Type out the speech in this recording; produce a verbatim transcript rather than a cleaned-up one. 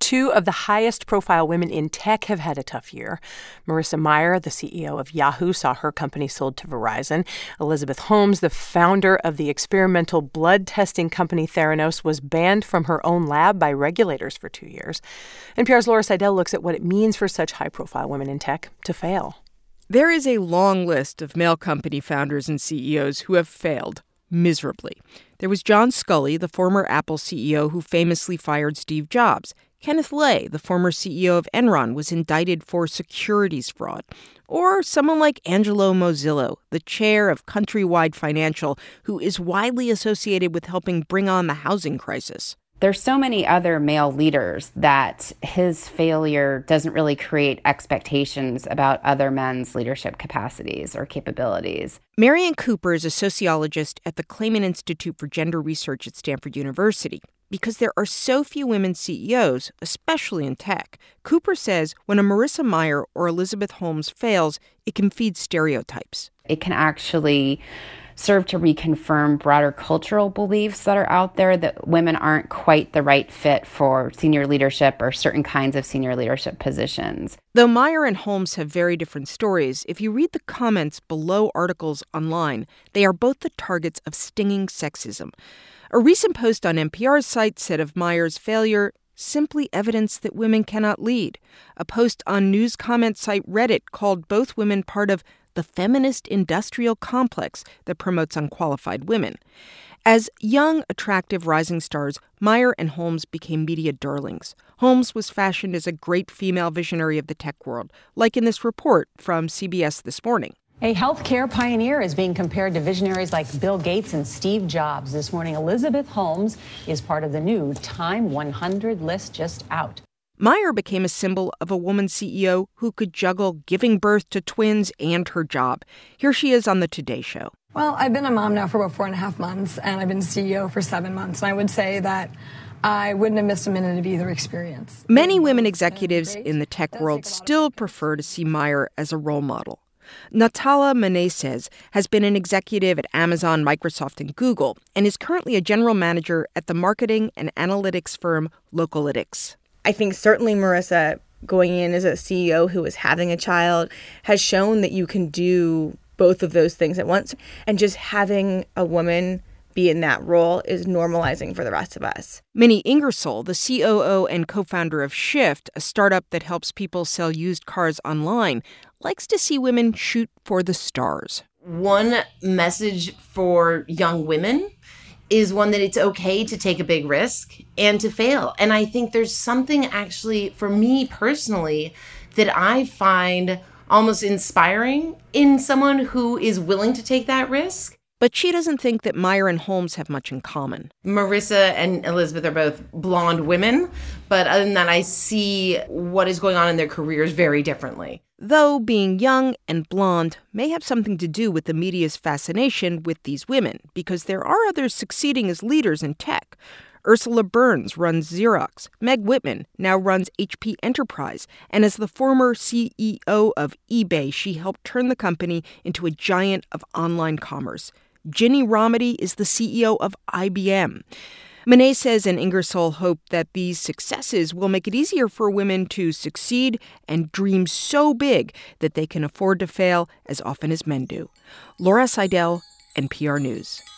Two of the highest-profile women in tech have had a tough year. Marissa Mayer, the C E O of Yahoo, saw her company sold to Verizon. Elizabeth Holmes, the founder of the experimental blood testing company Theranos, was banned from her own lab by regulators for two years. N P R's Laura Seidel looks at what it means for such high-profile women in tech to fail. There is a long list of male company founders and C E Os who have failed miserably. There was John Sculley, the former Apple C E O who famously fired Steve Jobs. Kenneth Lay, the former C E O of Enron, was indicted for securities fraud. Or someone like Angelo Mozillo, the chair of Countrywide Financial, who is widely associated with helping bring on the housing crisis. There's so many other male leaders that his failure doesn't really create expectations about other men's leadership capacities or capabilities. Marian Cooper is a sociologist at the Clayman Institute for Gender Research at Stanford University. Because there are so few women C E Os, especially in tech, Cooper says when a Marissa Mayer or Elizabeth Holmes fails, it can feed stereotypes. It can actually serve to reconfirm broader cultural beliefs that are out there that women aren't quite the right fit for senior leadership or certain kinds of senior leadership positions. Though Mayer and Holmes have very different stories, if you read the comments below articles online, they are both the targets of stinging sexism. A recent post on N P R's site said of Mayer's failure, simply evidence that women cannot lead. A post on news comment site Reddit called both women part of the feminist industrial complex that promotes unqualified women. As young, attractive rising stars, Mayer and Holmes became media darlings. Holmes was fashioned as a great female visionary of the tech world, like in this report from C B S This Morning. A healthcare pioneer is being compared to visionaries like Bill Gates and Steve Jobs. This morning, Elizabeth Holmes is part of the new Time one hundred list just out. Mayer became a symbol of a woman C E O who could juggle giving birth to twins and her job. Here she is on the Today Show. Well, I've been a mom now for about four and a half months, and I've been C E O for seven months. And I would say that I wouldn't have missed a minute of either experience. Many women executives in the tech world still prefer to see Mayer as a role model. Natala Menezes has been an executive at Amazon, Microsoft, and Google, and is currently a general manager at the marketing and analytics firm Localytics. I think certainly Marissa, going in as a C E O who is having a child, has shown that you can do both of those things at once. And just having a woman be in that role is normalizing for the rest of us. Minnie Ingersoll, the C O O and co-founder of Shift, a startup that helps people sell used cars online, likes to see women shoot for the stars. One message for young women is one that it's okay to take a big risk and to fail. And I think there's something actually, for me personally, that I find almost inspiring in someone who is willing to take that risk. But she doesn't think that Mayer and Holmes have much in common. Marissa and Elizabeth are both blonde women, but other than that, I see what is going on in their careers very differently. Though being young and blonde may have something to do with the media's fascination with these women, because there are others succeeding as leaders in tech. Ursula Burns runs Xerox. Meg Whitman now runs H P Enterprise. And as the former C E O of eBay, she helped turn the company into a giant of online commerce. Ginny Rometty is the C E O of I B M. Menezes and Ingersoll hope that these successes will make it easier for women to succeed and dream so big that they can afford to fail as often as men do. Laura Seidel, N P R News.